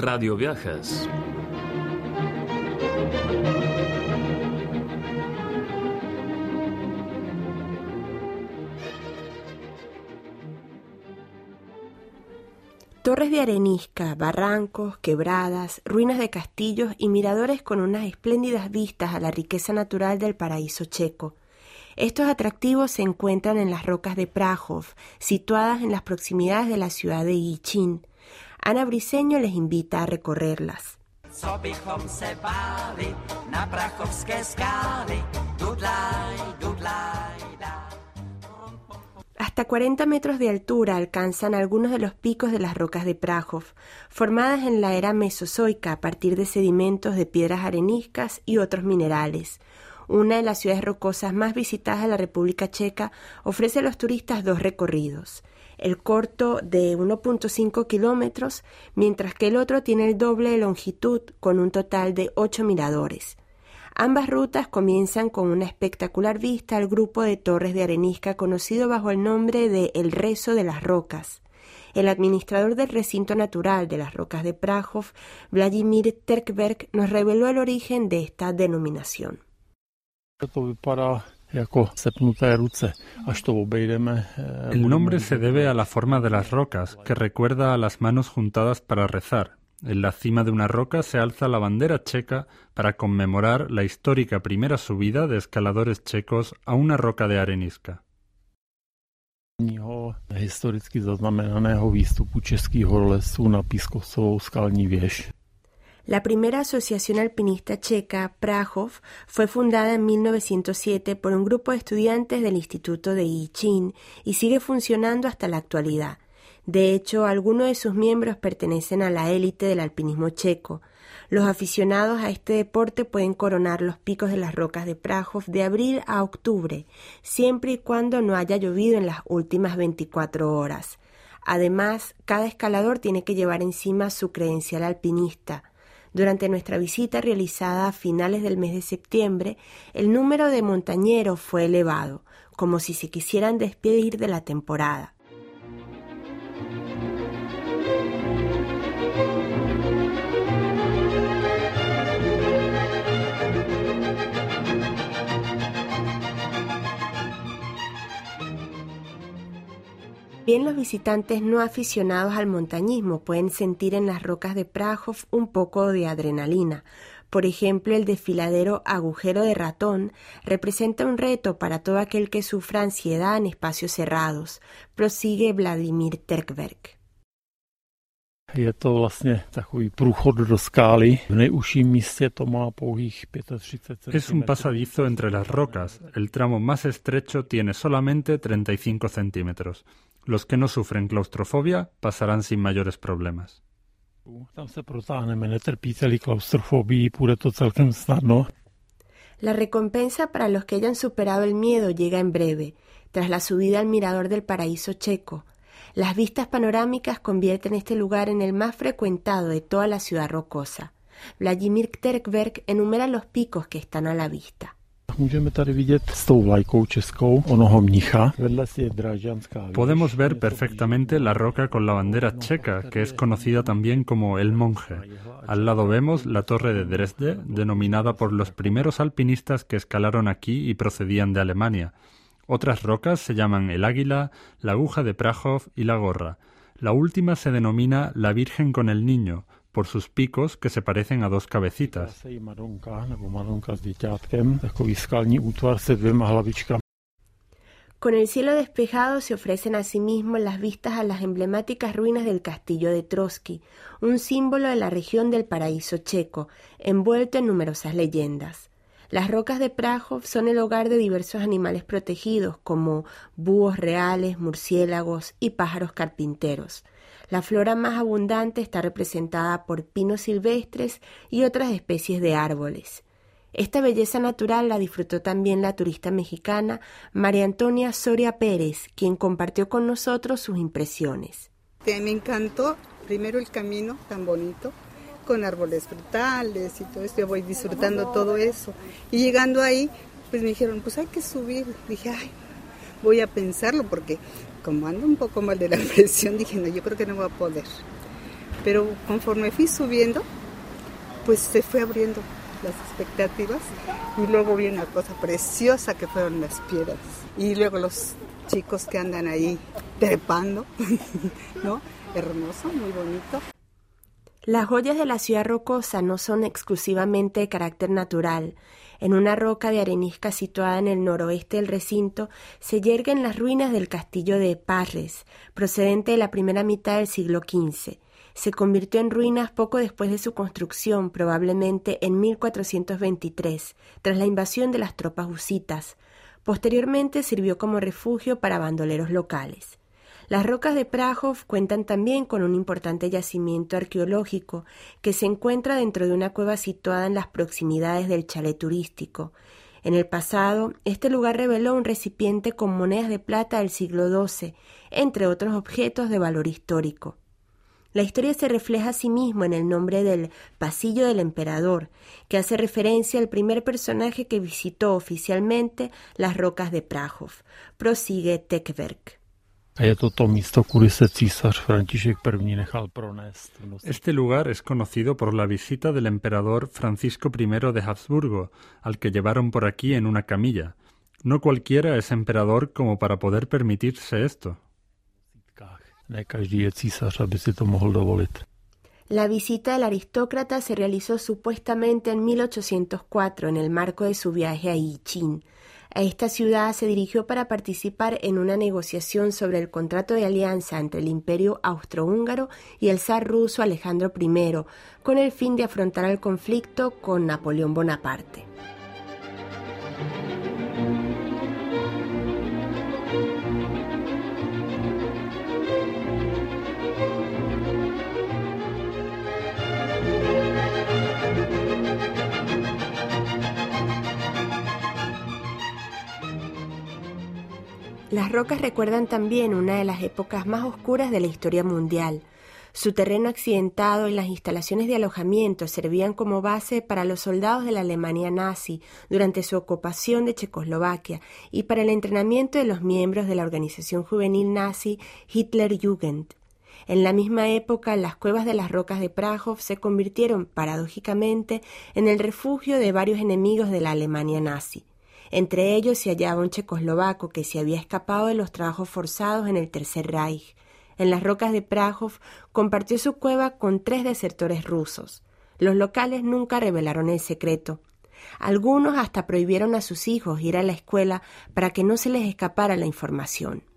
Radio Viajes. Torres de arenisca, barrancos, quebradas, ruinas de castillos y miradores con unas espléndidas vistas a la riqueza natural del paraíso checo. Estos atractivos se encuentran en las rocas de Prahov, situadas en las proximidades de la ciudad de Jičín. Ana Briceño les invita a recorrerlas. Hasta 40 metros de altura alcanzan algunos de los picos de las rocas de Prahov, formadas en la era mesozoica a partir de sedimentos de piedras areniscas y otros minerales. Una de las ciudades rocosas más visitadas de la República Checa ofrece a los turistas dos recorridos. El corto de 1.5 kilómetros, mientras que el otro tiene el doble de longitud con un total de 8 miradores. Ambas rutas comienzan con una espectacular vista al grupo de torres de arenisca conocido bajo el nombre de El Rezo de las Rocas. El administrador del recinto natural de las rocas de Prahov, Vladimír Terkberg, nos reveló el origen de esta denominación. El nombre se debe a la forma de las rocas, que recuerda a las manos juntadas para rezar. En la cima de una roca se alza la bandera checa para conmemorar la histórica primera subida de escaladores checos a una roca de arenisca. La primera asociación alpinista checa, Prahov, fue fundada en 1907 por un grupo de estudiantes del Instituto de Jičín y sigue funcionando hasta la actualidad. De hecho, algunos de sus miembros pertenecen a la élite del alpinismo checo. Los aficionados a este deporte pueden coronar los picos de las rocas de Prahov de abril a octubre, siempre y cuando no haya llovido en las últimas 24 horas. Además, cada escalador tiene que llevar encima su credencial alpinista. Durante nuestra visita realizada a finales del mes de septiembre, el número de montañeros fue elevado, como si se quisieran despedir de la temporada. Bien, los visitantes no aficionados al montañismo pueden sentir en las rocas de Prahov un poco de adrenalina. Por ejemplo, el desfiladero Agujero de Ratón representa un reto para todo aquel que sufra ansiedad en espacios cerrados, prosigue Vladimír Terkberg. Es un pasadizo entre las rocas. El tramo más estrecho tiene solamente 35 centímetros. Los que no sufren claustrofobia pasarán sin mayores problemas. La recompensa para los que hayan superado el miedo llega en breve, tras la subida al mirador del paraíso checo. Las vistas panorámicas convierten este lugar en el más frecuentado de toda la ciudad rocosa. Vladimír Terkberg enumera los picos que están a la vista. Podemos ver perfectamente la roca con la bandera checa, que es conocida también como El Monje. Al lado vemos la torre de Dresde, denominada por los primeros alpinistas que escalaron aquí y procedían de Alemania. Otras rocas se llaman El Águila, la Aguja de Prahov y la Gorra. La última se denomina la Virgen con el Niño, por sus picos que se parecen a dos cabecitas. Con el cielo despejado se ofrecen asimismo las vistas a las emblemáticas ruinas del castillo de Trotsky, un símbolo de la región del paraíso checo, envuelto en numerosas leyendas. Las rocas de Prahov son el hogar de diversos animales protegidos como búhos reales, murciélagos y pájaros carpinteros. La flora más abundante está representada por pinos silvestres y otras especies de árboles. Esta belleza natural la disfrutó también la turista mexicana María Antonia Soria Pérez, quien compartió con nosotros sus impresiones. Me encantó primero el camino tan bonito, con árboles frutales y todo esto, yo voy disfrutando todo eso. Y llegando ahí, pues me dijeron, pues hay que subir. Dije, ay, voy a pensarlo porque como ando un poco mal de la presión, dije, no, yo creo que no voy a poder. Pero conforme fui subiendo, pues se fue abriendo las expectativas y luego vi una cosa preciosa que fueron las piedras. Y luego los chicos que andan ahí trepando, ¿no? Hermoso, muy bonito. Las joyas de la ciudad rocosa no son exclusivamente de carácter natural. En una roca de arenisca situada en el noroeste del recinto se yerguen las ruinas del castillo de Parres, procedente de la primera mitad del siglo XV. Se convirtió en ruinas poco después de su construcción, probablemente en 1423, tras la invasión de las tropas husitas. Posteriormente sirvió como refugio para bandoleros locales. Las rocas de Prahov cuentan también con un importante yacimiento arqueológico que se encuentra dentro de una cueva situada en las proximidades del chalet turístico. En el pasado, este lugar reveló un recipiente con monedas de plata del siglo XII, entre otros objetos de valor histórico. La historia se refleja asimismo en el nombre del Pasillo del Emperador, que hace referencia al primer personaje que visitó oficialmente las rocas de Prahov. Prosigue Tekverk. Este lugar es conocido por la visita del emperador Francisco I de Habsburgo, al que llevaron por aquí en una camilla. No cualquiera es emperador como para poder permitirse esto. La visita del aristócrata se realizó supuestamente en 1804 en el marco de su viaje a Yichín. A esta ciudad se dirigió para participar en una negociación sobre el contrato de alianza entre el Imperio Austrohúngaro y el zar ruso Alejandro I, con el fin de afrontar el conflicto con Napoleón Bonaparte. Las rocas recuerdan también una de las épocas más oscuras de la historia mundial. Su terreno accidentado y las instalaciones de alojamiento servían como base para los soldados de la Alemania nazi durante su ocupación de Checoslovaquia y para el entrenamiento de los miembros de la organización juvenil nazi Hitlerjugend. En la misma época, las cuevas de las rocas de Prahov se convirtieron, paradójicamente, en el refugio de varios enemigos de la Alemania nazi. Entre ellos se hallaba un checoslovaco que se había escapado de los trabajos forzados en el Tercer Reich. En las rocas de Prahov compartió su cueva con 3 desertores rusos. Los locales nunca revelaron el secreto. Algunos hasta prohibieron a sus hijos ir a la escuela para que no se les escapara la información.